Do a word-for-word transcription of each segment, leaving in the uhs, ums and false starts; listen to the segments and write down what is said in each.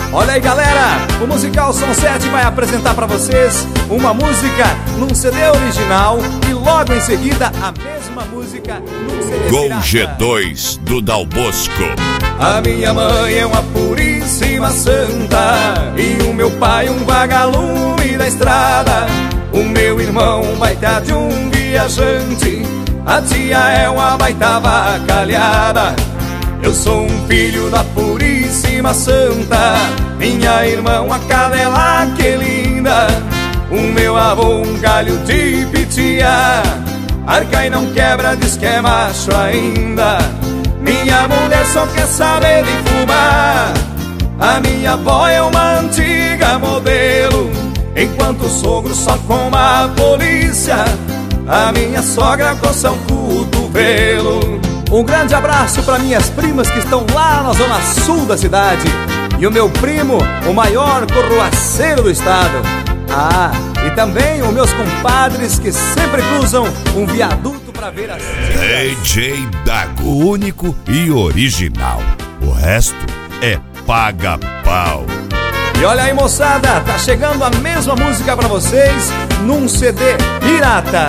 Olha aí, galera, o Musical Som sete vai apresentar pra vocês uma música num C D original e logo em seguida a mesma música num C D Gol pirata. G dois do Dal Bosco. A minha mãe é uma puríssima santa e o meu pai um vagalume da estrada. O meu irmão um baita de um viajante, a tia é uma baita vacalhada. Eu sou um filho da puríssima santa, minha irmã uma cadela que linda. O meu avô um galho de pitia, arca e não quebra, diz que é macho ainda. Minha mulher só quer saber de fumar, a minha avó é uma antiga modelo, enquanto o sogro só com a polícia, a minha sogra coça um cotovelo. Um grande abraço para minhas primas que estão lá na zona sul da cidade, e o meu primo, o maior corruaceiro do estado. Ah, e também os meus compadres que sempre cruzam um viaduto para ver as D J Dago, o único e original. O resto é paga-pau. E olha aí, moçada, tá chegando a mesma música pra vocês num C D pirata.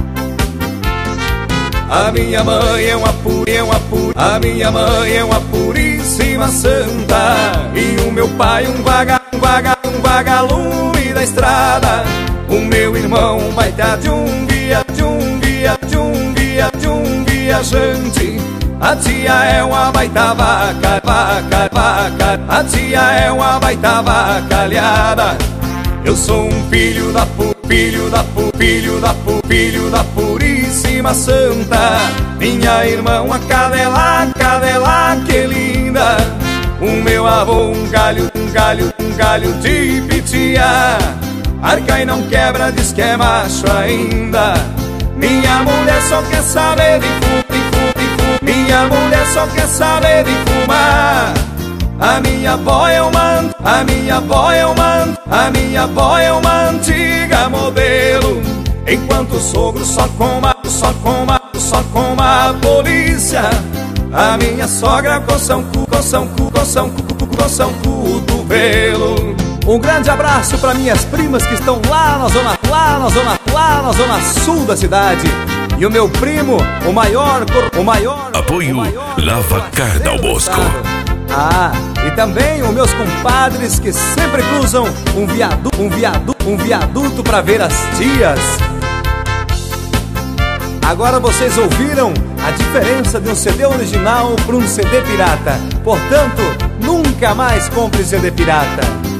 A minha mãe é uma pura, é uma pura, a minha mãe é uma puríssima santa e o meu pai um vaga, um vaga, um vagalume da estrada. O meu irmão um baita de um via, de um via, de um via, de um viajante. A tia é uma baita vaca, vaca, vaca. A tia é uma baita vacalhada. Eu sou um filho da pu, filho da pu, filho da pu, filho da puríssima santa. Minha irmã uma cadela, cadela que linda. O meu avô um galho, um galho, um galho de pitia, arca e não quebra, diz que é macho ainda. Minha mulher só quer saber de fu, de fu, de fu. Minha mulher só quer saber de fumar. A minha avó é uma, a minha avó é uma, a minha avó é uma antiga modelo, enquanto o sogro só coma, só coma, só coma a polícia. A minha sogra coça um cu, coça um cu, coça um cu, coça um cotovelo. Um grande abraço para minhas primas que estão lá na zona, lá na zona, lá na zona sul da cidade. E o meu primo, o maior, o maior, Apoio o maior Lavacar Dal Bosco. Ah, e também os meus compadres que sempre cruzam um viaduto, um viaduto, um viaduto para ver as tias. Agora vocês ouviram a diferença de um C D original para um C D pirata. Portanto, nunca mais compre C D pirata.